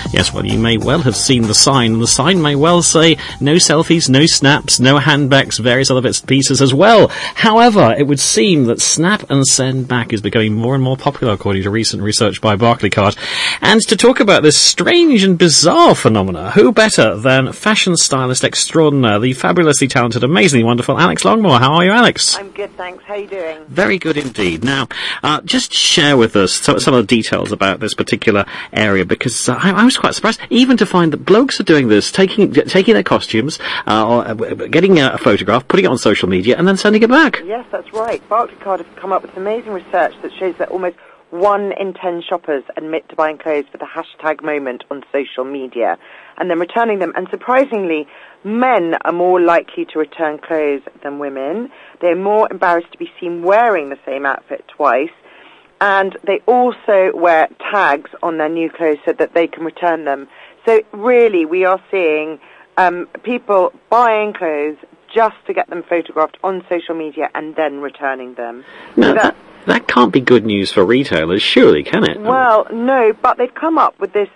Yes, well, you may well have seen the sign, and the sign may well say no selfies, no snaps, no handbacks, various other bits and pieces as well. However, it would seem that Snap and Send Back is becoming more and more popular, according to recent research by Barclaycard. And to talk about this strange and bizarre phenomena, who better than fashion stylist extraordinaire, the fabulously talented, amazingly wonderful Alex Longmore. How are you, Alex? I'm good, thanks. How are you doing? Very good indeed. Now, just share with us some of the details about this particular area, because I was quite surprised even to find that blokes are doing this, taking their costumes, or getting a photograph, putting it on social media, and then sending it back. Yes, that's right. Barclaycard have come up with amazing research that shows that almost 1 in 10 shoppers admit to buying clothes for the hashtag moment on social media and then returning them. And surprisingly, men are more likely to return clothes than women. They're more embarrassed to be seen wearing the same outfit twice. And they also wear tags on their new clothes so that they can return them. So really, we are seeing people buying clothes just to get them photographed on social media and then returning them. No, that can't be good news for retailers, surely, can it? Well, no, but they've come up with this.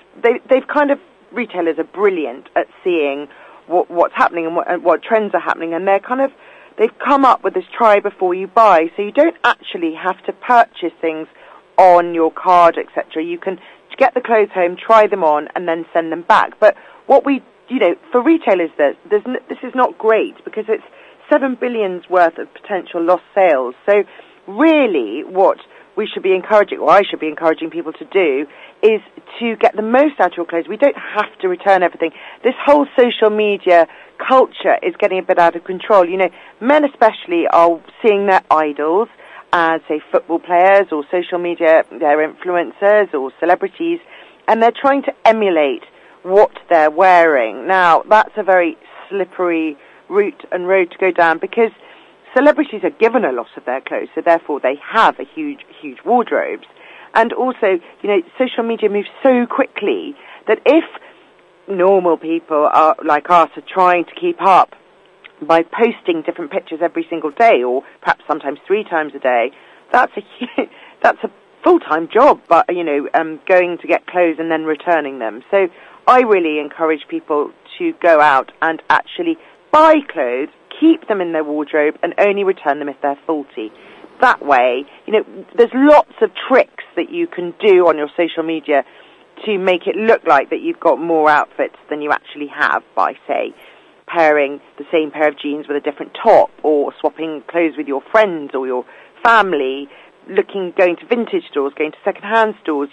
Retailers are brilliant at seeing what's happening and what trends are happening, and they've come up with this try before you buy, so you don't actually have to purchase things on your card, etc. You can get the clothes home, try them on, and then send them back. But for retailers, this is not great because it's $7 billion worth of potential lost sales. So really what we should be encouraging, or I should be encouraging people to do, is to get the most out of your clothes. We don't have to return everything. This whole social media culture is getting a bit out of control. Men especially are seeing their idols as, say, football players or social media, their influencers or celebrities, and they're trying to emulate what they're wearing. Now, that's a very slippery route and road to go down because celebrities are given a lot of their clothes, so therefore they have a huge wardrobes. And also, social media moves so quickly that if normal people are like us are trying to keep up by posting different pictures every single day, or perhaps sometimes 3 times a day, that's a full-time job. But going to get clothes and then returning them. So I really encourage people to go out and actually buy clothes, keep them in their wardrobe, and only return them if they're faulty. That way, there's lots of tricks that you can do on your social media to make it look like that you've got more outfits than you actually have by, say, pairing the same pair of jeans with a different top, or swapping clothes with your friends or your family, going to vintage stores, going to second-hand stores,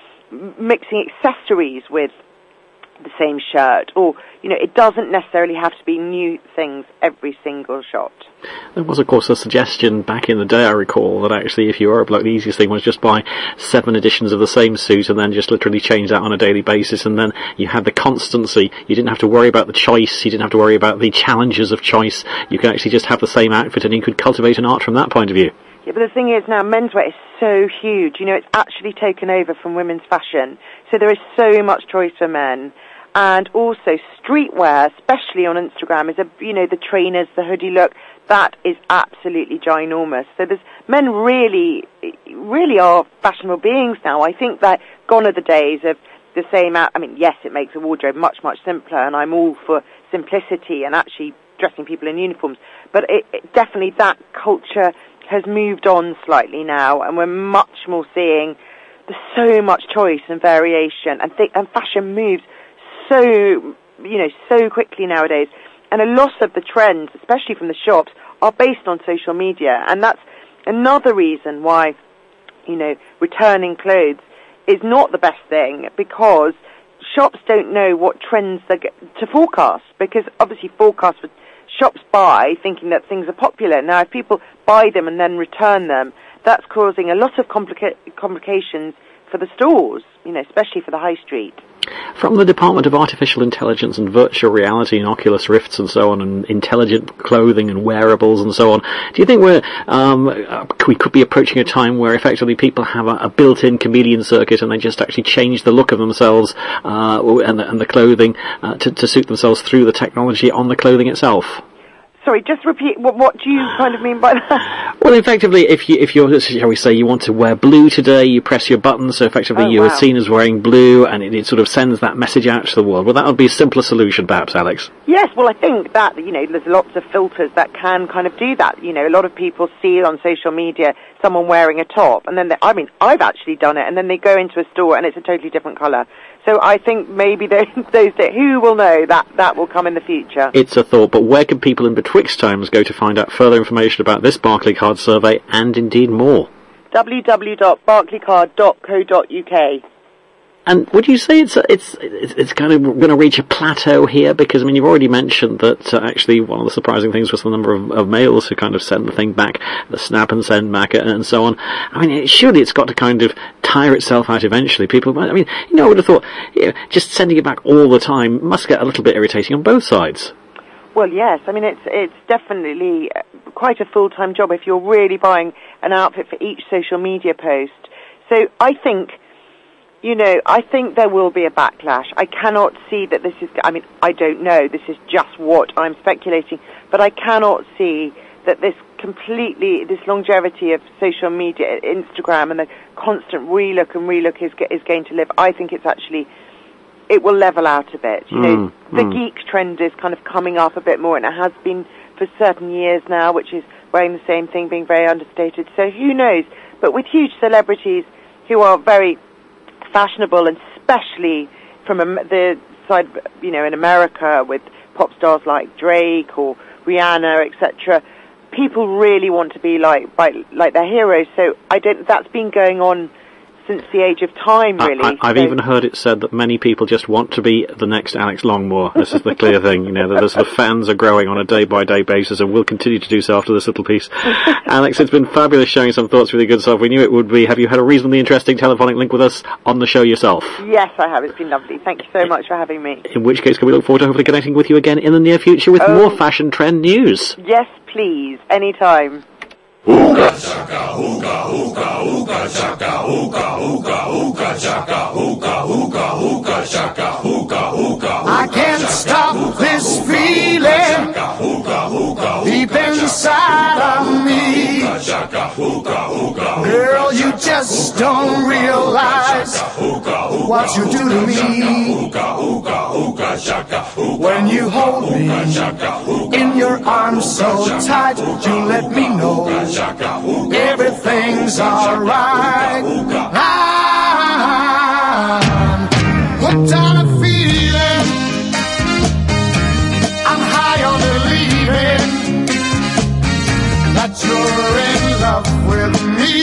mixing accessories with the same shirt, or it doesn't necessarily have to be new things every single shot. There was, of course, a suggestion back in the day, I recall, that actually if you were a bloke, the easiest thing was just buy 7 editions of the same suit and then just literally change that on a daily basis, and then you had the constancy. You didn't have to worry about the choice, you didn't have to worry about the challenges of choice. You could actually just have the same outfit and you could cultivate an art from that point of view. Yeah, but the thing is now, menswear is so huge. It's actually taken over from women's fashion. So there is so much choice for men. And also streetwear, especially on Instagram, is the trainers, the hoodie look, that is absolutely ginormous. So men really are fashionable beings now. I think that gone are the days of the same, yes, it makes a wardrobe much, much simpler, and I'm all for simplicity and actually dressing people in uniforms. But it definitely, that culture has moved on slightly now, and we're much more seeing there's so much choice and variation, and fashion moves so quickly nowadays. And a lot of the trends, especially from the shops, are based on social media. And that's another reason why, returning clothes is not the best thing, because shops don't know what trends to forecast. Because obviously shops buy thinking that things are popular. Now, if people buy them and then return them, that's causing a lot of complications for the stores, especially for the high street. From the Department of Artificial Intelligence and Virtual Reality and Oculus Rifts and so on, and intelligent clothing and wearables and so on, do you think we could be approaching a time where effectively people have a built-in chameleon circuit and they just actually change the look of themselves and the clothing to suit themselves through the technology on the clothing itself? Sorry, just repeat. What do you kind of mean by that? Well, effectively, if you're, shall we say, you want to wear blue today, you press your button, so effectively you are seen as wearing blue, and it sort of sends that message out to the world. Well, that would be a simpler solution, perhaps, Alex. Yes, well, I think that, there's lots of filters that can kind of do that. A lot of people see on social media someone wearing a top, and then I've actually done it, and then they go into a store and it's a totally different colour. So I think maybe those who will know that will come in the future. It's a thought, but where can people in betwixt times go to find out further information about this Barclaycard survey and indeed more? www.barclaycard.co.uk. And would you say it's kind of going to reach a plateau here? Because, you've already mentioned that actually one of the surprising things was the number of males who kind of send the thing back, the snap and send back and so on. Surely it's got to kind of tire itself out eventually. People, I would have thought, just sending it back all the time must get a little bit irritating on both sides. Well, yes. It's definitely quite a full-time job if you're really buying an outfit for each social media post. So I think there will be a backlash. I cannot see that this is, I don't know, this is just what I'm speculating, but I cannot see that this longevity of social media, Instagram, and the constant relook is going to live. I think it will level out a bit. The geek trend is kind of coming up a bit more, and it has been for certain years now, which is wearing the same thing, being very understated. So who knows? But with huge celebrities who are very fashionable, and especially from the side, in America with pop stars like Drake or Rihanna, etc., people really want to be like their heroes. So that's been going on since the age of time, really. I've even heard it said that many people just want to be the next Alex Longmore. This is the clear thing, that the fans are growing on a day-by-day basis and will continue to do so after this little piece. Alex, it's been fabulous sharing some thoughts with you, good self. We knew it would be. Have you had a reasonably interesting telephonic link with us on the show yourself? Yes, I have. It's been lovely. Thank you so much for having me. In which case, can we look forward to hopefully connecting with you again in the near future with more fashion trend news? Yes, please. Anytime. Ooga chaka, ooga, ooga, ooga chaka, ooga, ooga, ooga chaka, ooga, ooga, ooga chaka, ooga, ooga. I can't stop this feeling deep inside of me. Girl, you just don't realize what you do to me. When you hold me in your arms so tight, you let me know everything's alright. I'm hooked on a feeling, I'm high on believing that you're in love with me.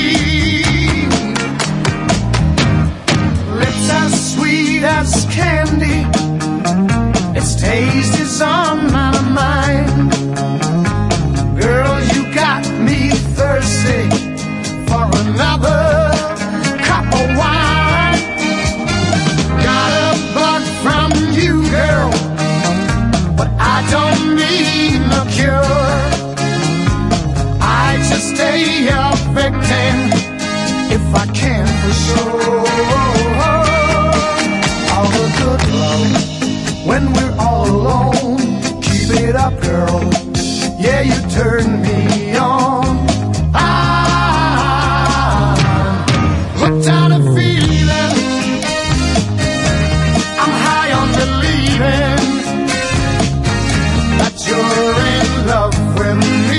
Lips as sweet as candy, its taste is on my mind. Girl, you got me thirsty for another cup of wine. Got a bug from you, girl, but I don't need no cure. I just stay a victim if I can for sure. All the good love when we're all alone. Keep it up, girl. Yeah, you turn me on. I'm hooked on a feeling, I'm high on believing that you're in love with me.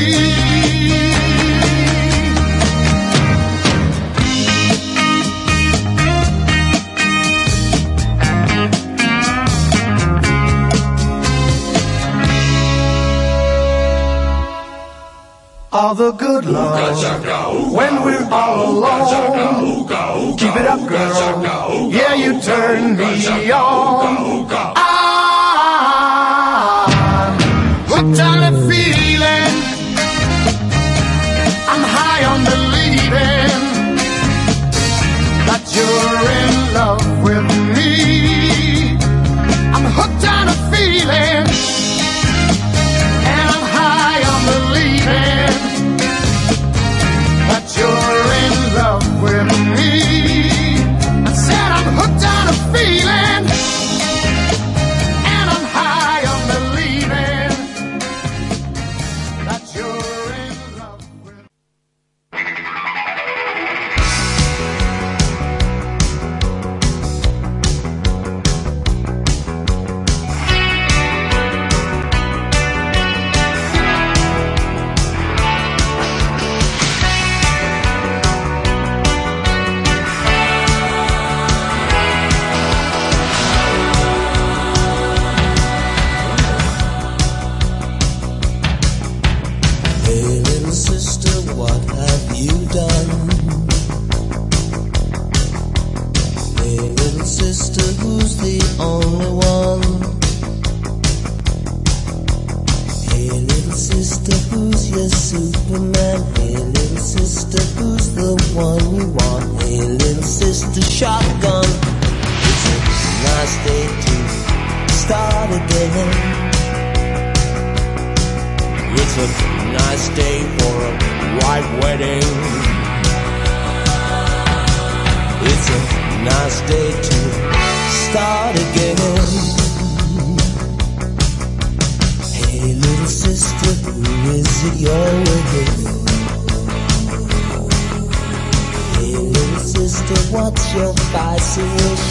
All the good love when we're all alone. Keep it up, girl. Yeah, you turn me on. I'm hooked on a feeling, I'm high on believing that you're in love with me. I'm hooked on a feeling, and I'm high on believing that you're in love with me. I said I'm hooked on a feeling, sister, who's the only one? Hey, little sister, who's your Superman? Hey, little sister, who's the one you want? Hey, little sister, shotgun. It's a nice day to start again. It's a nice day for a white wedding. It's a nice day to start again. Hey, little sister, who is it you're with? Hey, little sister, what's your vice wish?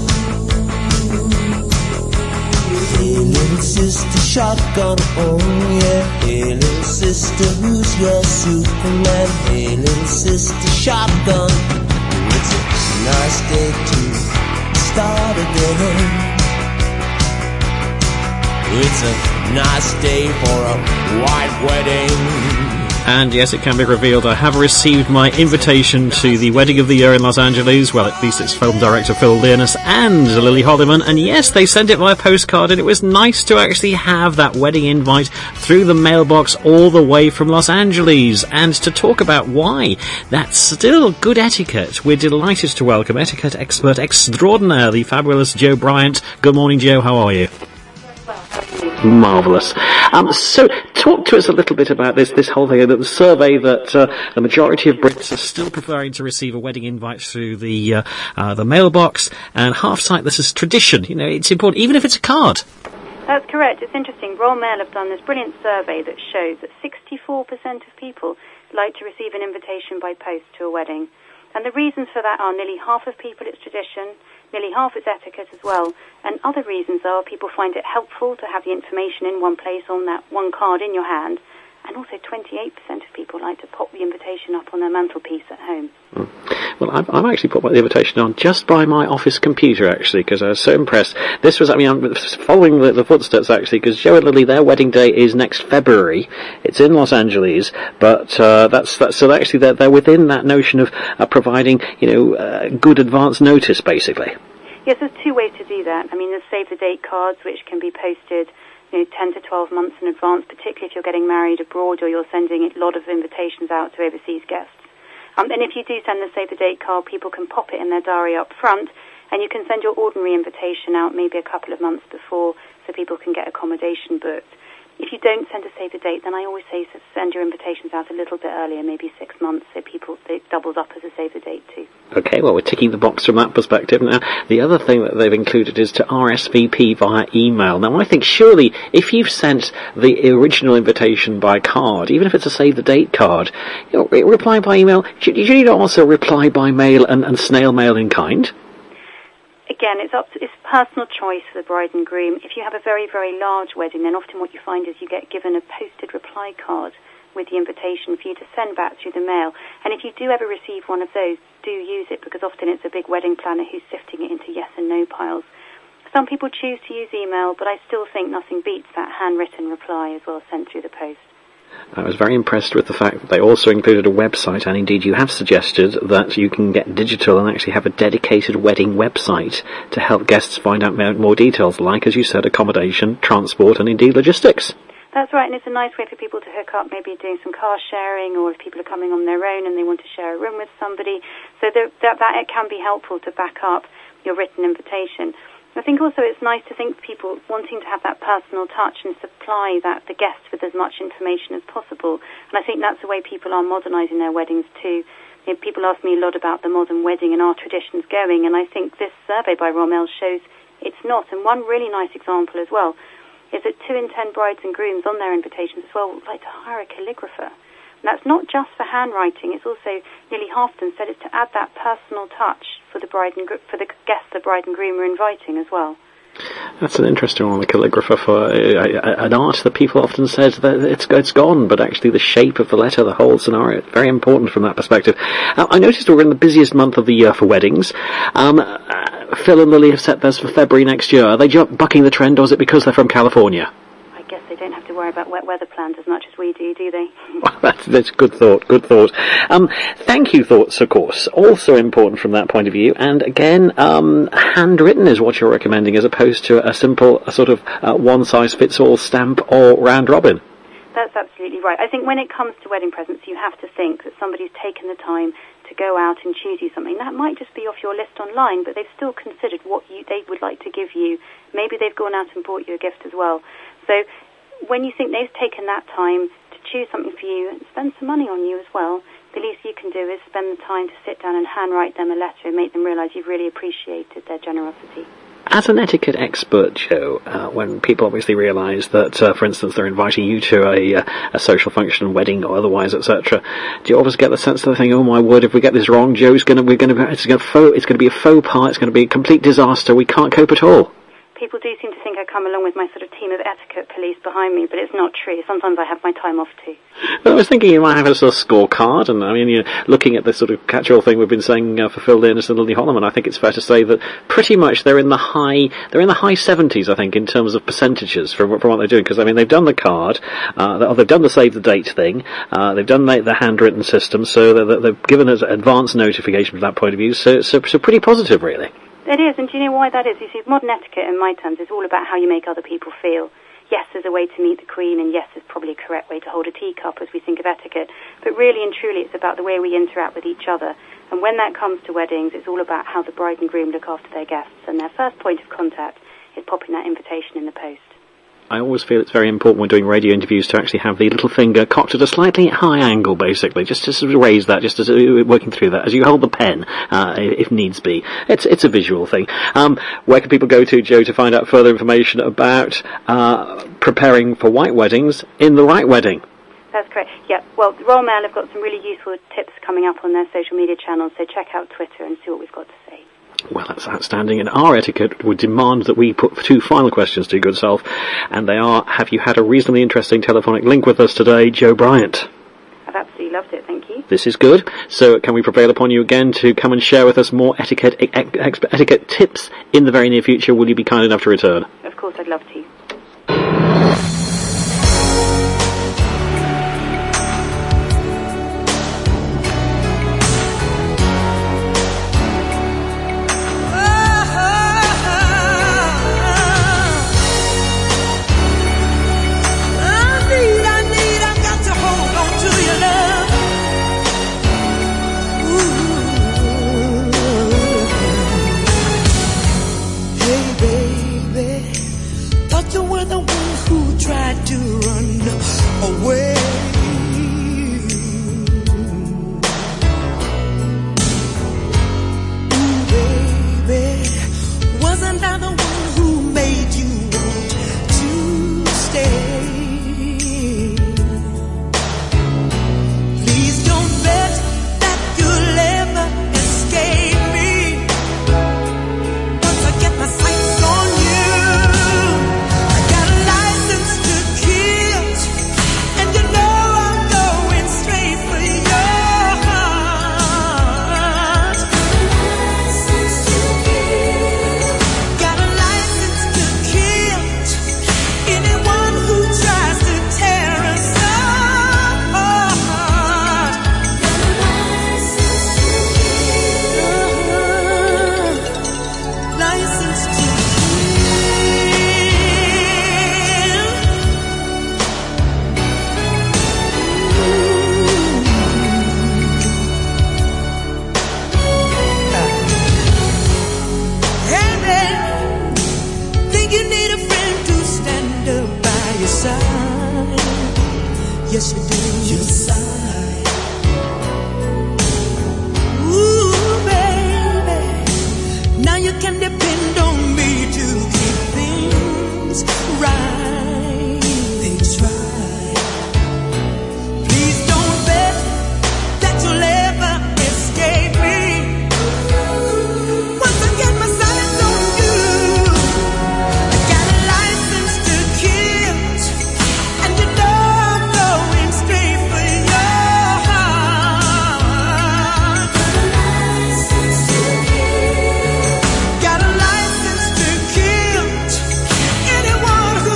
Hey, little sister, shotgun, oh yeah. Hey, little sister, who's your Superman? Hey, little sister, shotgun. It's a nice day to start again. It's a nice day for a white wedding. And yes, it can be revealed I have received my invitation to the Wedding of the Year in Los Angeles. Well, at least it's film director Phil Learness and Lily Holliman. And yes, they sent it via postcard, and it was nice to actually have that wedding invite through the mailbox all the way from Los Angeles. And to talk about why that's still good etiquette, we're delighted to welcome etiquette expert extraordinaire, the fabulous Joe Bryant. Good morning, Joe. How are you? Marvellous. So, talk to us a little bit about this whole thing, the survey that the majority of Brits are still preferring to receive a wedding invite through the mailbox, and half cite this as tradition. You know, it's important, even if it's a card. That's correct. It's interesting. Royal Mail have done this brilliant survey that shows that 64% of people like to receive an invitation by post to a wedding. And the reasons for that are nearly half of people it's tradition, nearly half is etiquette as well, and other reasons are people find it helpful to have the information in one place on that one card in your hand, and also 28% of people like to pop the invitation up on their mantelpiece at home. Well, I've actually put the invitation on just by my office computer, actually, because I was so impressed. This was, I'm following the footsteps, actually, because Joe and Lily, their wedding day is next February. It's in Los Angeles, but so actually they're within that notion of providing, good advance notice, basically. Yes, there's two ways to do that. I mean, there's save-the-date cards, which can be posted 10 to 12 months in advance, particularly if you're getting married abroad or you're sending a lot of invitations out to overseas guests. And if you do send the save-the-date card, people can pop it in their diary up front, and you can send your ordinary invitation out maybe a couple of months before so people can get accommodation booked. If you don't send a save-the-date, then I always say send your invitations out a little bit earlier, maybe 6 months, so it doubles up as a save-the-date too. Okay, well, we're ticking the box from that perspective. Now, the other thing that they've included is to RSVP via email. Now, I think surely if you've sent the original invitation by card, even if it's a save-the-date card, reply by email, should you also reply by mail and snail mail in kind? Again, it's personal choice for the bride and groom. If you have a very, very large wedding, then often what you find is you get given a posted reply card with the invitation for you to send back through the mail. And if you do ever receive one of those, do use it, because often it's a big wedding planner who's sifting it into yes and no piles. Some people choose to use email, but I still think nothing beats that handwritten reply as well sent through the post. I was very impressed with the fact that they also included a website, and indeed you have suggested that you can get digital and actually have a dedicated wedding website to help guests find out more details, like, as you said, accommodation, transport, and indeed logistics. That's right, and it's a nice way for people to hook up, maybe doing some car sharing, or if people are coming on their own and they want to share a room with somebody. So that it can be helpful to back up your written invitation. I think also it's nice to think people wanting to have that personal touch and supply the guests with as much information as possible. And I think that's the way people are modernising their weddings too. People ask me a lot about the modern wedding and are traditions going, and I think this survey by Royal Mail shows it's not. And one really nice example as well is that 2 in 10 brides and grooms on their invitations as well would like to hire a calligrapher. And that's not just for handwriting, it's also nearly half of them said it's to add that personal touch for the guests the bride and groom are inviting as well. That's an interesting one, the calligrapher, for an art that people often say that it's gone, but actually the shape of the letter, the whole scenario, very important from that perspective. I noticed we're in the busiest month of the year for weddings. Phil and Lily have set theirs for February next year. Are they bucking the trend, or is it because they're from California? I guess they they don't have to worry about wet weather plans as much as we do they? That's good thought. Thank you, thoughts, of course. Also important from that point of view. And again, handwritten is what you're recommending, as opposed to a simple sort of one-size-fits-all stamp or round robin. That's absolutely right. I think when it comes to wedding presents, you have to think that somebody's taken the time to go out and choose you something. That might just be off your list online, but they've still considered what they would like to give you. Maybe they've gone out and bought you a gift as well. So when you think they've taken that time to choose something for you and spend some money on you as well, the least you can do is spend the time to sit down and handwrite them a letter and make them realise you've really appreciated their generosity. As an etiquette expert, Jo, when people obviously realise that, for instance, they're inviting you to a social function, wedding or otherwise, etc., do you always get the sense that they think, "Oh my word, if we get this wrong, Joe's it's going to be a faux pas, it's going to be a complete disaster, we can't cope at all"? People do seem to think I come along with my sort of team of etiquette police behind me, but it's not true. Sometimes I have my time off too. Well, I was thinking you might have a sort of scorecard, and I mean, looking at this sort of catch-all thing we've been saying for Phil Dearness and Lily Holloman, I think it's fair to say that pretty much they're in the high 70s, I think, in terms of percentages from what they're doing. Because I mean, they've done the card, they've done the save the date thing, they've done the handwritten system, so they've given us advance notification from that point of view. So pretty positive, really. It is, and do you know why that is? You see, modern etiquette, in my terms, is all about how you make other people feel. Yes, there's a way to meet the Queen, and yes, there's probably a correct way to hold a teacup as we think of etiquette, but really and truly it's about the way we interact with each other. And when that comes to weddings, it's all about how the bride and groom look after their guests, and their first point of contact is popping that invitation in the post. I always feel it's very important when doing radio interviews to actually have the little finger cocked at a slightly high angle, basically, just to sort of raise that, just as working through that, as you hold the pen, if needs be. It's a visual thing. Where can people go to, Jo, to find out further information about preparing for white weddings in the right wedding? That's correct. Yeah. Well, the Royal Mail have got some really useful tips coming up on their social media channels, so check out Twitter and see what we've got to say. Well, that's outstanding, and our etiquette would demand that we put two final questions to your good self, and they are, have you had a reasonably interesting telephonic link with us today, Jo Bryant? I've absolutely loved it, thank you. This is good. So can we prevail upon you again to come and share with us more etiquette tips in the very near future? Will you be kind enough to return? Of course, I'd love to. Yes, you do. Your side. Ooh, baby. Now you can depend on me to keep things right. Things right. Please don't bet that you'll ever escape me. Once I get my sights on you, I got a license to kill, and you know I'm going straight for your heart. Got a license to kill anyone who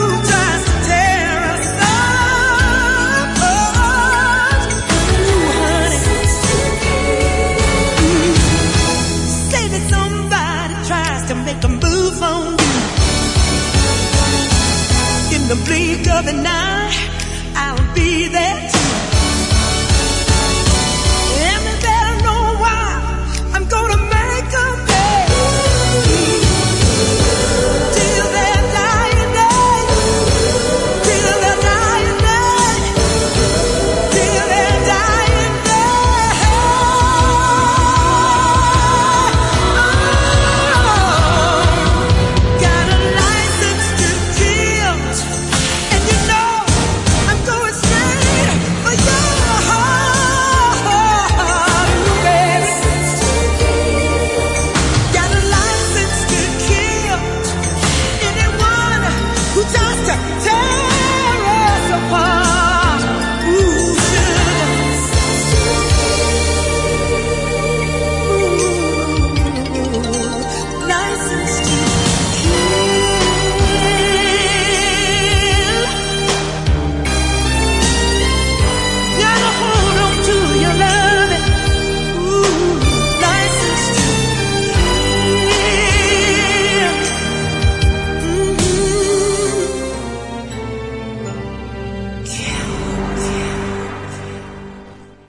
to make a move on you. In the blink of an eye, I'll be there.